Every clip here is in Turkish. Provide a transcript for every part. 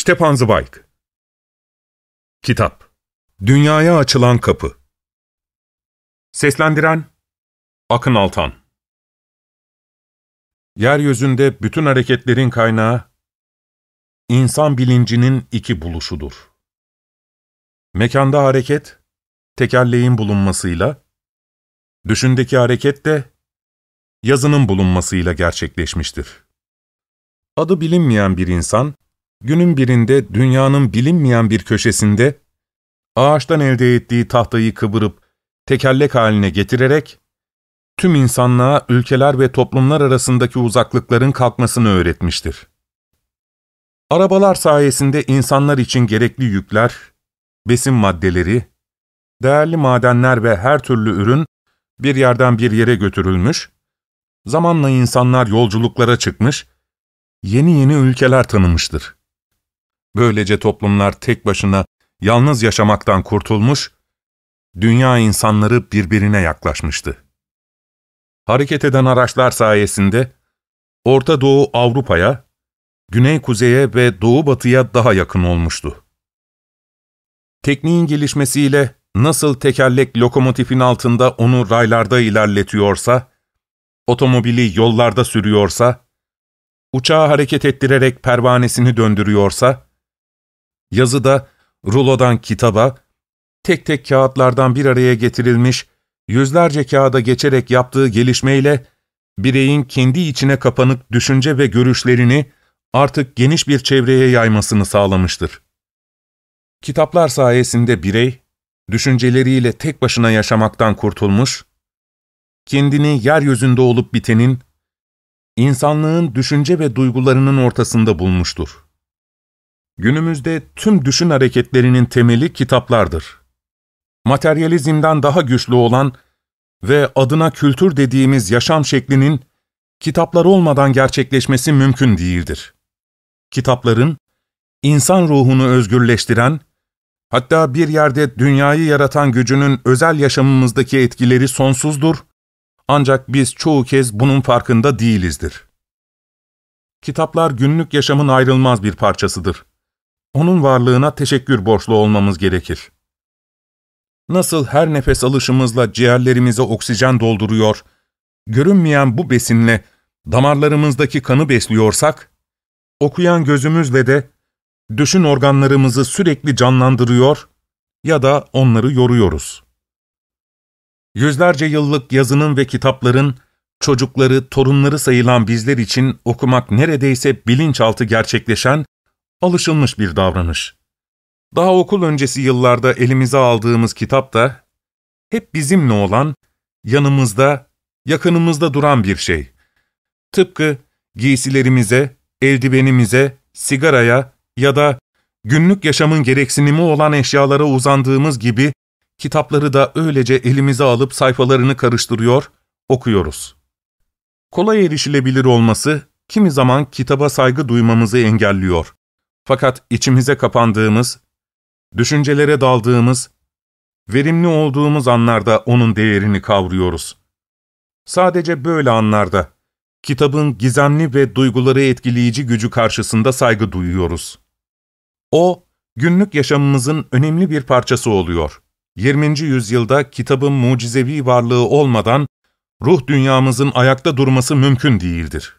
Stepan Zweig. Kitap. Dünyaya açılan kapı. Seslendiren Akın Altan. Yeryüzünde bütün hareketlerin kaynağı, insan bilincinin iki buluşudur. Mekanda hareket, tekerleğin bulunmasıyla, düşündeki hareket de yazının bulunmasıyla gerçekleşmiştir. Adı bilinmeyen bir insan, günün birinde dünyanın bilinmeyen bir köşesinde, ağaçtan elde ettiği tahtayı kıvırıp tekerlek haline getirerek, tüm insanlığa ülkeler ve toplumlar arasındaki uzaklıkların kalkmasını öğretmiştir. Arabalar sayesinde insanlar için gerekli yükler, besin maddeleri, değerli madenler ve her türlü ürün bir yerden bir yere götürülmüş, zamanla insanlar yolculuklara çıkmış, yeni ülkeler tanımıştır. Böylece toplumlar tek başına yalnız yaşamaktan kurtulmuş, dünya insanları birbirine yaklaşmıştı. Hareket eden araçlar sayesinde Orta Doğu Avrupa'ya, Güney Kuzey'e ve Doğu Batı'ya daha yakın olmuştu. Tekniğin gelişmesiyle nasıl tekerlek lokomotifin altında onu raylarda ilerletiyorsa, otomobili yollarda sürüyorsa, uçağı hareket ettirerek pervanesini döndürüyorsa, yazıda rulodan kitaba, tek tek kağıtlardan bir araya getirilmiş, yüzlerce kağıda geçerek yaptığı gelişmeyle, bireyin kendi içine kapanık düşünce ve görüşlerini artık geniş bir çevreye yaymasını sağlamıştır. Kitaplar sayesinde birey, düşünceleriyle tek başına yaşamaktan kurtulmuş, kendini yeryüzünde olup bitenin, insanlığın düşünce ve duygularının ortasında bulmuştur. Günümüzde tüm düşün hareketlerinin temeli kitaplardır. Materyalizmden daha güçlü olan ve adına kültür dediğimiz yaşam şeklinin kitaplar olmadan gerçekleşmesi mümkün değildir. Kitapların, insan ruhunu özgürleştiren, hatta bir yerde dünyayı yaratan gücünün özel yaşamımızdaki etkileri sonsuzdur, ancak biz çoğu kez bunun farkında değilizdir. Kitaplar günlük yaşamın ayrılmaz bir parçasıdır. Onun varlığına teşekkür borçlu olmamız gerekir. Nasıl her nefes alışımızla ciğerlerimize oksijen dolduruyor, görünmeyen bu besinle damarlarımızdaki kanı besliyorsak, okuyan gözümüzle de düşün organlarımızı sürekli canlandırıyor ya da onları yoruyoruz. Yüzlerce yıllık yazının ve kitapların, çocukları, torunları sayılan bizler için okumak neredeyse bilinçaltı gerçekleşen, alışılmış bir davranış. Daha okul öncesi yıllarda elimize aldığımız kitap da, hep bizimle olan, yanımızda, yakınımızda duran bir şey. Tıpkı giysilerimize, eldivenimize, sigaraya ya da günlük yaşamın gereksinimi olan eşyalara uzandığımız gibi, kitapları da öylece elimize alıp sayfalarını karıştırıyor, okuyoruz. Kolay erişilebilir olması, kimi zaman kitaba saygı duymamızı engelliyor. Fakat içimize kapandığımız, düşüncelere daldığımız, verimli olduğumuz anlarda onun değerini kavruyoruz. Sadece böyle anlarda, kitabın gizemli ve duyguları etkileyici gücü karşısında saygı duyuyoruz. O, günlük yaşamımızın önemli bir parçası oluyor. 20. yüzyılda kitabın mucizevi varlığı olmadan, ruh dünyamızın ayakta durması mümkün değildir.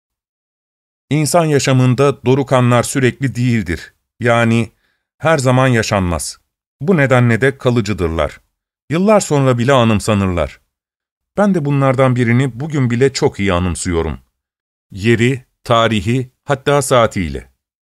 İnsan yaşamında doruk anlar sürekli değildir. Yani her zaman yaşanmaz. Bu nedenle de kalıcıdırlar. Yıllar sonra bile anımsanırlar. Ben de bunlardan birini bugün bile çok iyi anımsıyorum. Yeri, tarihi, hatta saatiyle.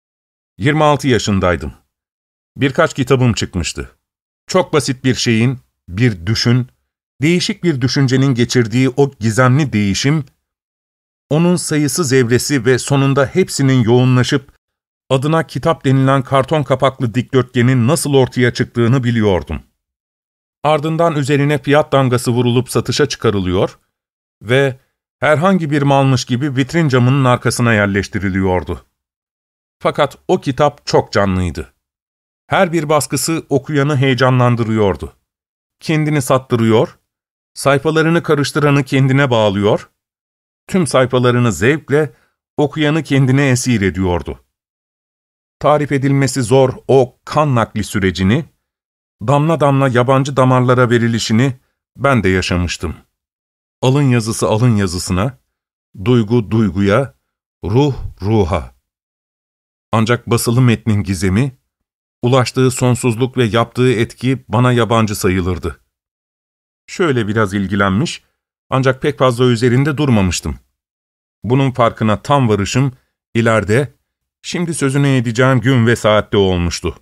26 yaşındaydım. Birkaç kitabım çıkmıştı. Çok basit bir şeyin, bir düşün, değişik bir düşüncenin geçirdiği o gizemli değişim, onun sayısız evresi ve sonunda hepsinin yoğunlaşıp, adına kitap denilen karton kapaklı dikdörtgenin nasıl ortaya çıktığını biliyordum. Ardından üzerine fiyat damgası vurulup satışa çıkarılıyor ve herhangi bir malmış gibi vitrin camının arkasına yerleştiriliyordu. Fakat o kitap çok canlıydı. Her bir baskısı okuyanı heyecanlandırıyordu. Kendini sattırıyor, sayfalarını karıştıranı kendine bağlıyor, tüm sayfalarını zevkle okuyanı kendine esir ediyordu. tarif edilmesi zor o kan nakli sürecini, damla damla yabancı damarlara verilişini ben de yaşamıştım. Alın yazısı alın yazısına, duygu duyguya, ruh ruha. Ancak basılı metnin gizemi, ulaştığı sonsuzluk ve yaptığı etki bana yabancı sayılırdı. Şöyle biraz ilgilenmiş, ancak pek fazla üzerinde durmamıştım. Bunun farkına tam varışım, ileride, şimdi sözünü edeceğim gün ve saatte olmuştu.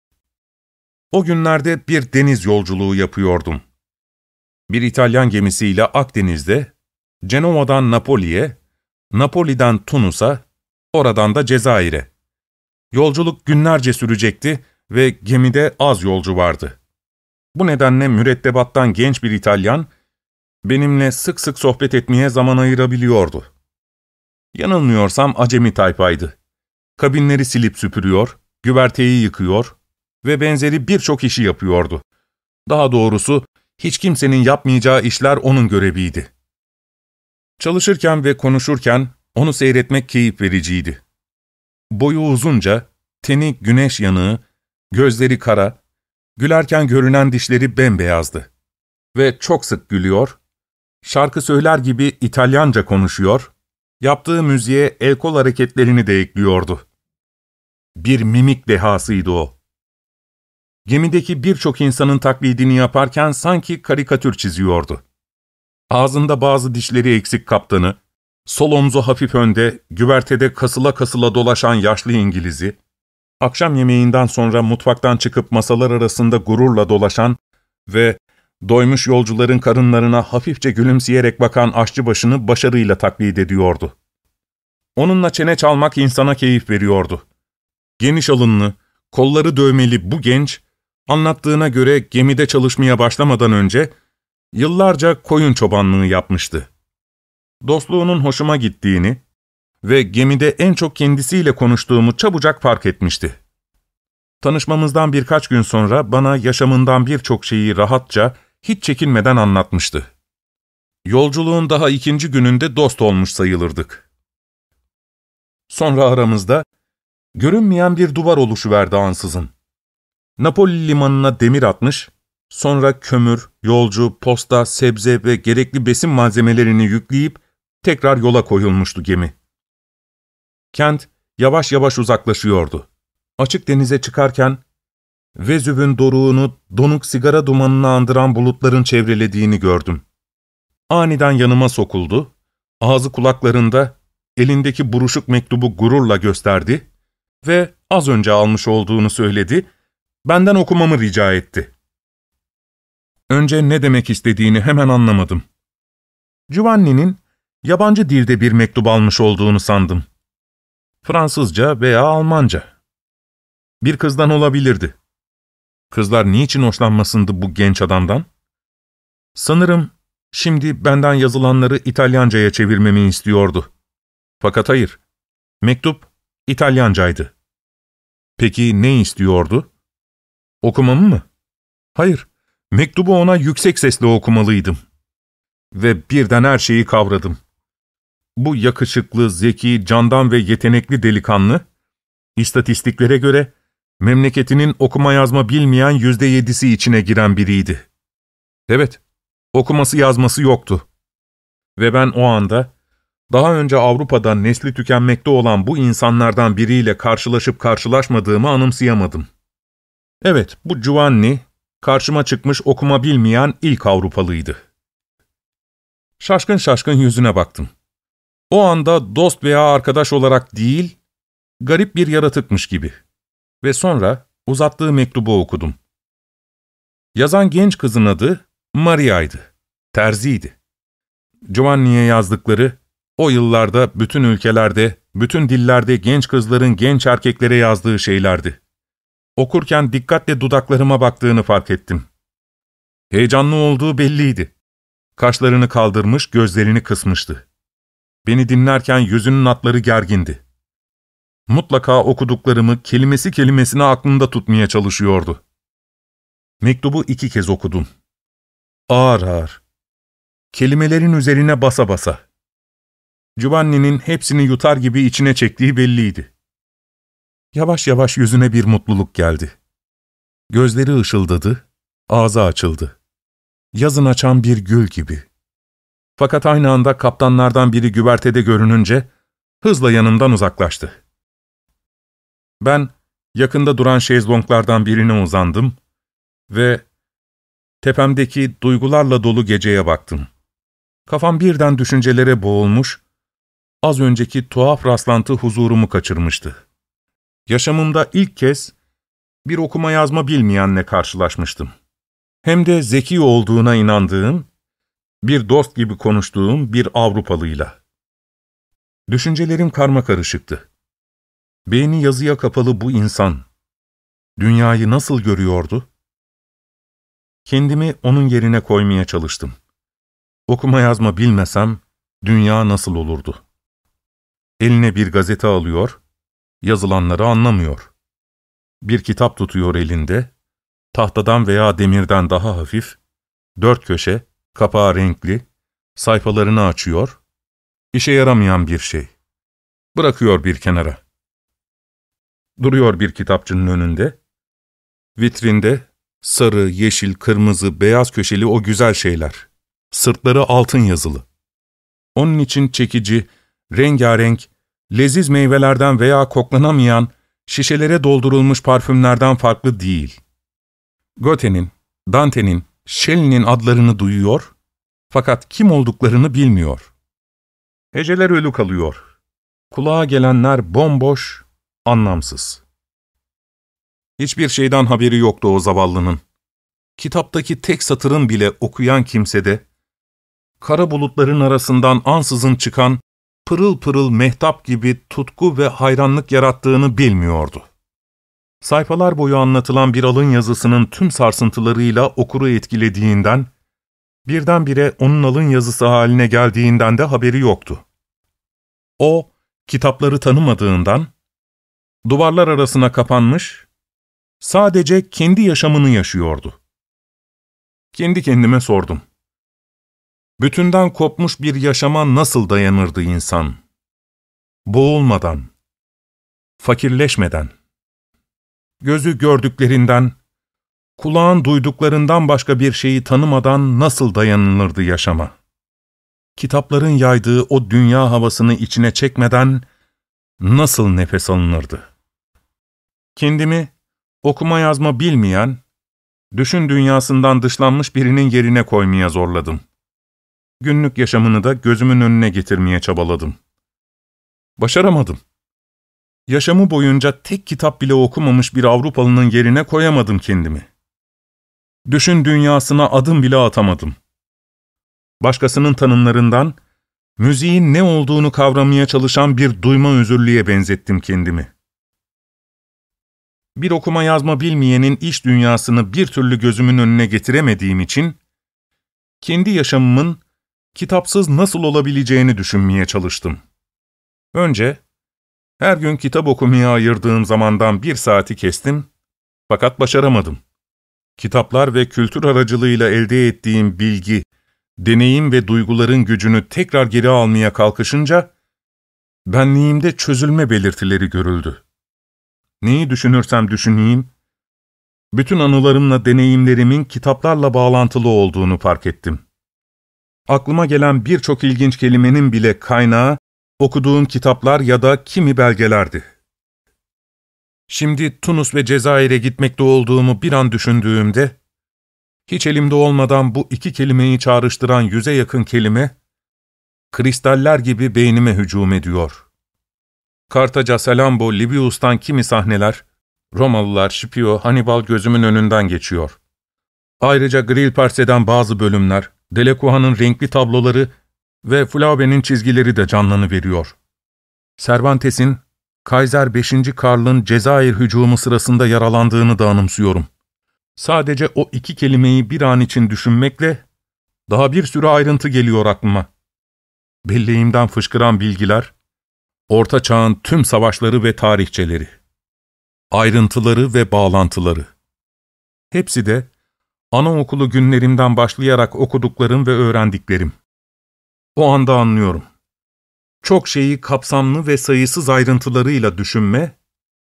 O günlerde bir deniz yolculuğu yapıyordum. Bir İtalyan gemisiyle Akdeniz'de, Cenova'dan Napoli'ye, Napoli'den Tunus'a, oradan da Cezayir'e. Yolculuk günlerce sürecekti ve gemide az yolcu vardı. Bu nedenle mürettebattan genç bir İtalyan, benimle sık sık sohbet etmeye zaman ayırabiliyordu. Yanılmıyorsam acemi tayfaydı. Kabinleri silip süpürüyor, güverteyi yıkıyor ve benzeri birçok işi yapıyordu. Daha doğrusu, hiç kimsenin yapmayacağı işler onun göreviydi. Çalışırken ve konuşurken onu seyretmek keyif vericiydi. Boyu uzunca, teni güneş yanığı, gözleri kara, gülerken görünen dişleri bembeyazdı. Ve çok sık gülüyor, şarkı söyler gibi İtalyanca konuşuyor, yaptığı müziğe el kol hareketlerini de ekliyordu. Bir mimik dehasıydı o. Gemideki birçok insanın taklidini yaparken sanki karikatür çiziyordu. Ağzında bazı dişleri eksik kaptanı, sol omzu hafif önde, güvertede kasıla kasıla dolaşan yaşlı İngiliz'i, akşam yemeğinden sonra mutfaktan çıkıp masalar arasında gururla dolaşan ve doymuş yolcuların karınlarına hafifçe gülümseyerek bakan aşçıbaşını başarıyla taklit ediyordu. Onunla çene çalmak insana keyif veriyordu. Geniş alınlı, kolları dövmeli bu genç, anlattığına göre gemide çalışmaya başlamadan önce yıllarca koyun çobanlığı yapmıştı. Dostluğunun hoşuma gittiğini ve gemide en çok kendisiyle konuştuğumu çabucak fark etmişti. Tanışmamızdan birkaç gün sonra bana yaşamından birçok şeyi rahatça, hiç çekinmeden anlatmıştı. Yolculuğun daha 2. gününde dost olmuş sayılırdık. Sonra aramızda görünmeyen bir duvar oluşuverdi ansızın. Napoli limanına demir atmış, sonra kömür, yolcu, posta, sebze ve gerekli besin malzemelerini yükleyip tekrar yola koyulmuştu gemi. Kent yavaş yavaş uzaklaşıyordu. Açık denize çıkarken Vezüv'ün doruğunu donuk sigara dumanını andıran bulutların çevrelediğini gördüm. Aniden yanıma sokuldu, ağzı kulaklarında elindeki buruşuk mektubu gururla gösterdi ve az önce almış olduğunu söyledi, benden okumamı rica etti. Önce ne demek istediğini hemen anlamadım. Giovanni'nin yabancı dilde bir mektup almış olduğunu sandım. Fransızca veya Almanca. Bir kızdan olabilirdi. Kızlar niçin hoşlanmasındı bu genç adamdan? Sanırım şimdi benden yazılanları İtalyanca'ya çevirmemi istiyordu. Fakat hayır, mektup İtalyancaydı. Peki ne istiyordu? Okumamı mı? Hayır, mektubu ona yüksek sesle okumalıydım. Ve birden her şeyi kavradım. Bu yakışıklı, zeki, candan ve yetenekli delikanlı, istatistiklere göre memleketinin okuma yazma bilmeyen %7'si içine giren biriydi. Evet, okuması yazması yoktu. Ve ben o anda, daha önce Avrupa'da nesli tükenmekte olan bu insanlardan biriyle karşılaşıp karşılaşmadığımı anımsayamadım. Evet, bu Giovanni, karşıma çıkmış okuma bilmeyen ilk Avrupalıydı. Şaşkın şaşkın yüzüne baktım. O anda dost veya arkadaş olarak değil, garip bir yaratıkmış gibi. Ve sonra uzattığı mektubu okudum. Yazan genç kızın adı Maria'ydı. Terziydi. Giovanni'ye yazdıkları, o yıllarda bütün ülkelerde, bütün dillerde genç kızların genç erkeklere yazdığı şeylerdi. Okurken dikkatle dudaklarıma baktığını fark ettim. Heyecanlı olduğu belliydi. Kaşlarını kaldırmış, gözlerini kısmıştı. Beni dinlerken yüzünün hatları gergindi. Mutlaka okuduklarımı kelimesi kelimesine aklında tutmaya çalışıyordu. Mektubu 2 kez okudum. Ağır ağır. Kelimelerin üzerine basa basa. Giovanni'nin hepsini yutar gibi içine çektiği belliydi. Yavaş yavaş yüzüne bir mutluluk geldi. Gözleri ışıldadı, ağzı açıldı. Yazın açan bir gül gibi. Fakat aynı anda kaptanlardan biri güvertede görününce hızla yanımdan uzaklaştı. Ben yakında duran şezlonglardan birine uzandım ve tepemdeki duygularla dolu geceye baktım. Kafam birden düşüncelere boğulmuş, az önceki tuhaf rastlantı huzurumu kaçırmıştı. Yaşamımda ilk kez bir okuma yazma bilmeyenle karşılaşmıştım. Hem de zeki olduğuna inandığım, bir dost gibi konuştuğum bir Avrupalıyla. Düşüncelerim karmakarışıktı. Beyni yazıya kapalı bu insan, dünyayı nasıl görüyordu? Kendimi onun yerine koymaya çalıştım. Okuma yazma bilmesem, dünya nasıl olurdu? Eline bir gazete alıyor, yazılanları anlamıyor. Bir kitap tutuyor elinde, tahtadan veya demirden daha hafif, dört köşe, kapağı renkli, sayfalarını açıyor, işe yaramayan bir şey. Bırakıyor bir kenara. Duruyor bir kitapçının önünde, vitrinde sarı, yeşil, kırmızı, beyaz köşeli o güzel şeyler, sırtları altın yazılı. Onun için çekici, rengarenk, leziz meyvelerden veya koklanamayan, şişelere doldurulmuş parfümlerden farklı değil. Goethe'nin, Dante'nin, Shelley'nin adlarını duyuyor, fakat kim olduklarını bilmiyor. Heceler ölü kalıyor. Kulağa gelenler bomboş, anlamsız. Hiçbir şeyden haberi yoktu o zavallının. Kitaptaki tek satırın bile okuyan kimsede, kara bulutların arasından ansızın çıkan, pırıl pırıl mehtap gibi tutku ve hayranlık yarattığını bilmiyordu. Sayfalar boyu anlatılan bir alın yazısının tüm sarsıntılarıyla okuru etkilediğinden, birdenbire onun alın yazısı haline geldiğinden de haberi yoktu. O, kitapları tanımadığından, duvarlar arasına kapanmış, sadece kendi yaşamını yaşıyordu. Kendi kendime sordum. Bütünden kopmuş bir yaşama nasıl dayanırdı insan? Boğulmadan, fakirleşmeden, gözü gördüklerinden, kulağın duyduklarından başka bir şeyi tanımadan nasıl dayanılırdı yaşama? Kitapların yaydığı o dünya havasını içine çekmeden nasıl nefes alınırdı? Kendimi okuma yazma bilmeyen, düşün dünyasından dışlanmış birinin yerine koymaya zorladım. Günlük yaşamını da gözümün önüne getirmeye çabaladım. Başaramadım. Yaşamı boyunca tek kitap bile okumamış bir Avrupalının yerine koyamadım kendimi. Düşün dünyasına adım bile atamadım. Başkasının tanımlarından, müziğin ne olduğunu kavramaya çalışan bir duyma özürlüğe benzettim kendimi. Bir okuma yazma bilmeyenin iç dünyasını bir türlü gözümün önüne getiremediğim için, kendi yaşamımın kitapsız nasıl olabileceğini düşünmeye çalıştım. Önce, her gün kitap okumaya ayırdığım zamandan 1 saati kestim, fakat başaramadım. Kitaplar ve kültür aracılığıyla elde ettiğim bilgi, deneyim ve duyguların gücünü tekrar geri almaya kalkışınca, benliğimde çözülme belirtileri görüldü. Neyi düşünürsem düşüneyim, bütün anılarımla deneyimlerimin kitaplarla bağlantılı olduğunu fark ettim. Aklıma gelen birçok ilginç kelimenin bile kaynağı, okuduğum kitaplar ya da kimi belgelerdi. Şimdi Tunus ve Cezayir'e gitmekte olduğumu bir an düşündüğümde, hiç elimde olmadan bu 2 kelimeyi çağrıştıran 100'e yakın kelime, kristaller gibi beynime hücum ediyor. Kartaca, Salambo, Livius'tan kimi sahneler, Romalılar, Scipio, Hannibal gözümün önünden geçiyor. Ayrıca Grillparze'den bazı bölümler, Delacroix'ın renkli tabloları ve Flaubert'in çizgileri de canlanıveriyor. Cervantes'in, Kaiser 5. Karl'ın Cezayir hücumu sırasında yaralandığını da anımsıyorum. Sadece o 2 kelimeyi bir an için düşünmekle, daha bir sürü ayrıntı geliyor aklıma. Belleğimden fışkıran bilgiler, Orta Çağ'ın tüm savaşları ve tarihçeleri, ayrıntıları ve bağlantıları. Hepsi de, anaokulu günlerimden başlayarak okuduklarım ve öğrendiklerim. O anda anlıyorum. Çok şeyi kapsamlı ve sayısız ayrıntılarıyla düşünme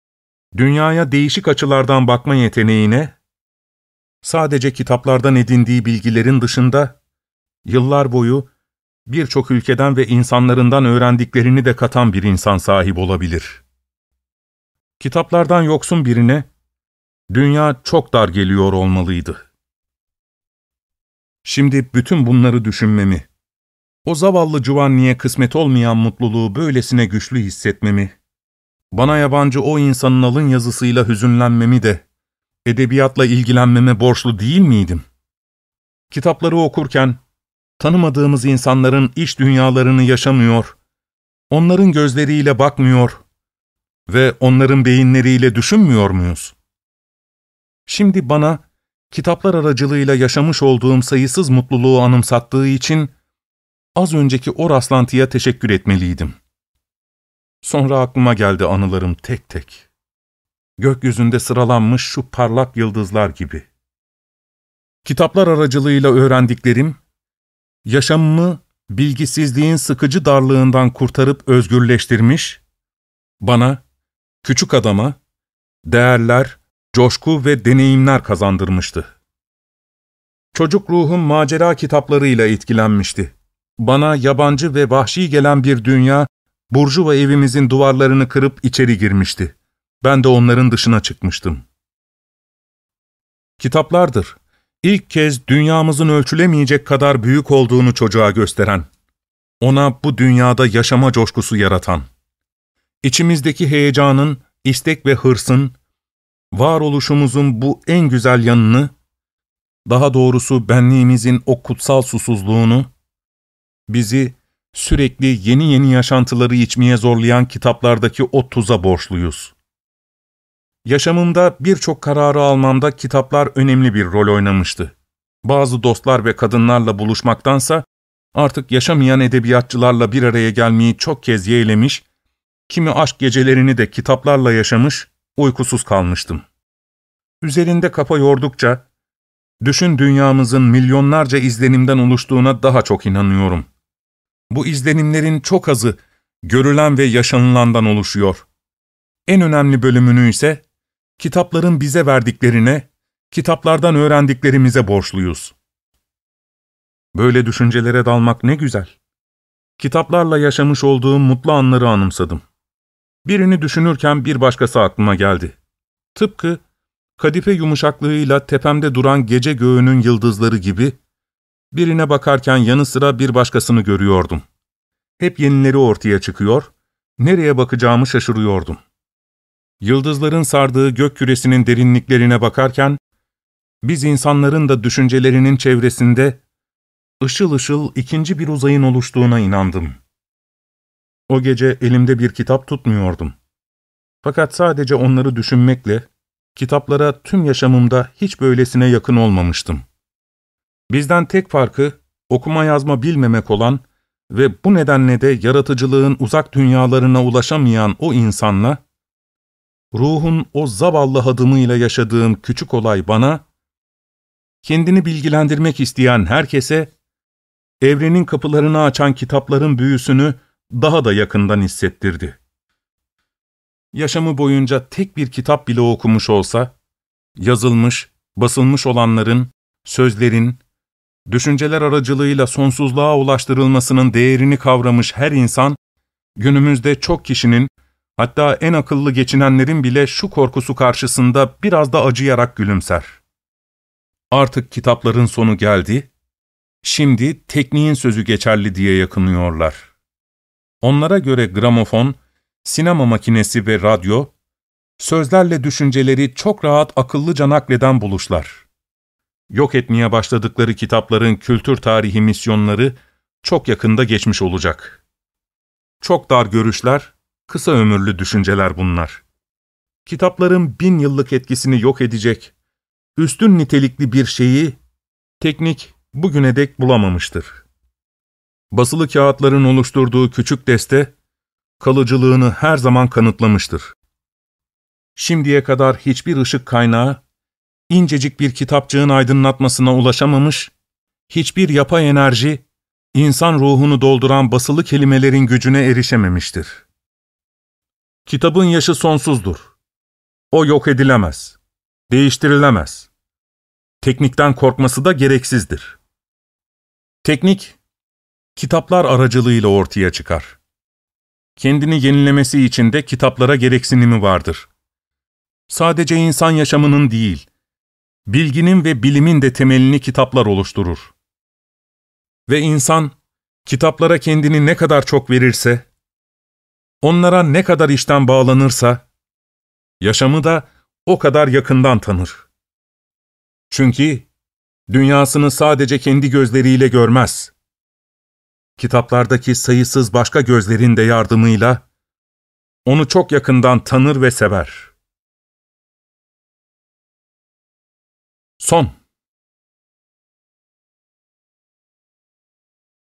dünyaya değişik açılardan bakma yeteneğine, sadece kitaplardan edindiği bilgilerin dışında, yıllar boyu birçok ülkeden ve insanlarından öğrendiklerini de katan bir insan sahip olabilir. Kitaplardan yoksun birine, dünya çok dar geliyor olmalıydı. Şimdi bütün bunları düşünmemi, o zavallı Giovanni'ye kısmet olmayan mutluluğu böylesine güçlü hissetmemi, bana yabancı o insanın alın yazısıyla hüzünlenmemi de, edebiyatla ilgilenmeme borçlu değil miydim? Kitapları okurken, tanımadığımız insanların iç dünyalarını yaşamıyor, onların gözleriyle bakmıyor ve onların beyinleriyle düşünmüyor muyuz? Şimdi bana, kitaplar aracılığıyla yaşamış olduğum sayısız mutluluğu anımsattığı için, az önceki o rastlantıya teşekkür etmeliydim. Sonra aklıma geldi anılarım tek tek. Gökyüzünde sıralanmış şu parlak yıldızlar gibi. Kitaplar aracılığıyla öğrendiklerim, yaşamımı bilgisizliğin sıkıcı darlığından kurtarıp özgürleştirmiş, bana, küçük adama, değerler, coşku ve deneyimler kazandırmıştı. Çocuk ruhum macera kitaplarıyla etkilenmişti. Bana yabancı ve vahşi gelen bir dünya, burjuva evimizin duvarlarını kırıp içeri girmişti. Ben de onların dışına çıkmıştım. Kitaplardır, İlk kez dünyamızın ölçülemeyecek kadar büyük olduğunu çocuğa gösteren, ona bu dünyada yaşama coşkusu yaratan, içimizdeki heyecanın, istek ve hırsın, varoluşumuzun bu en güzel yanını, daha doğrusu benliğimizin o kutsal susuzluğunu, bizi sürekli yeni yaşantıları içmeye zorlayan kitaplardaki o tuza borçluyuz. Yaşamımda birçok kararı almamda kitaplar önemli bir rol oynamıştı. Bazı dostlar ve kadınlarla buluşmaktansa, artık yaşamayan edebiyatçılarla bir araya gelmeyi çok kez yeğlemiş, kimi aşk gecelerini de kitaplarla yaşamış, uykusuz kalmıştım. Üzerinde kafa yordukça, düşün dünyamızın milyonlarca izlenimden oluştuğuna daha çok inanıyorum. Bu izlenimlerin çok azı, görülen ve yaşanılandan oluşuyor. En önemli bölümünü ise, kitapların bize verdiklerine, kitaplardan öğrendiklerimize borçluyuz. Böyle düşüncelere dalmak ne güzel. Kitaplarla yaşamış olduğum mutlu anları anımsadım. Birini düşünürken bir başkası aklıma geldi. Tıpkı kadife yumuşaklığıyla tepemde duran gece göğünün yıldızları gibi, birine bakarken yanı sıra bir başkasını görüyordum. Hep yenileri ortaya çıkıyor, nereye bakacağımı şaşırıyordum. Yıldızların sardığı gök küresinin derinliklerine bakarken, biz insanların da düşüncelerinin çevresinde ışıl ışıl ikinci bir uzayın oluştuğuna inandım. O gece elimde bir kitap tutmuyordum. Fakat sadece onları düşünmekle, kitaplara tüm yaşamımda hiç böylesine yakın olmamıştım. Bizden tek farkı, okuma yazma bilmemek olan ve bu nedenle de yaratıcılığın uzak dünyalarına ulaşamayan o insanla, ruhun o zavallı hadımıyla yaşadığım küçük olay bana, kendini bilgilendirmek isteyen herkese, evrenin kapılarını açan kitapların büyüsünü daha da yakından hissettirdi. Yaşamı boyunca tek bir kitap bile okumuş olsa, yazılmış, basılmış olanların, sözlerin, düşünceler aracılığıyla sonsuzluğa ulaştırılmasının değerini kavramış her insan, günümüzde çok kişinin, hatta en akıllı geçinenlerin bile şu korkusu karşısında biraz da acıyarak gülümser. Artık kitapların sonu geldi, şimdi tekniğin sözü geçerli diye yakınıyorlar. Onlara göre gramofon, sinema makinesi ve radyo, sözlerle düşünceleri çok rahat akıllıca nakleden buluşlar. Yok etmeye başladıkları kitapların kültür tarihi misyonları çok yakında geçmiş olacak. Çok dar görüşler, kısa ömürlü düşünceler bunlar. Kitapların 1000 yıllık etkisini yok edecek, üstün nitelikli bir şeyi, teknik bugüne dek bulamamıştır. Basılı kağıtların oluşturduğu küçük deste, kalıcılığını her zaman kanıtlamıştır. Şimdiye kadar hiçbir ışık kaynağı, incecik bir kitapçığın aydınlatmasına ulaşamamış, hiçbir yapay enerji, insan ruhunu dolduran basılı kelimelerin gücüne erişememiştir. Kitabın yaşı sonsuzdur. O yok edilemez, değiştirilemez. Teknikten korkması da gereksizdir. Teknik, kitaplar aracılığıyla ortaya çıkar. Kendini yenilemesi için de kitaplara gereksinimi vardır. Sadece insan yaşamının değil, bilginin ve bilimin de temelini kitaplar oluşturur. Ve insan, kitaplara kendini ne kadar çok verirse, onlara ne kadar içten bağlanırsa, yaşamı da o kadar yakından tanır. Çünkü dünyasını sadece kendi gözleriyle görmez. Kitaplardaki sayısız başka gözlerin de yardımıyla onu çok yakından tanır ve sever. Son.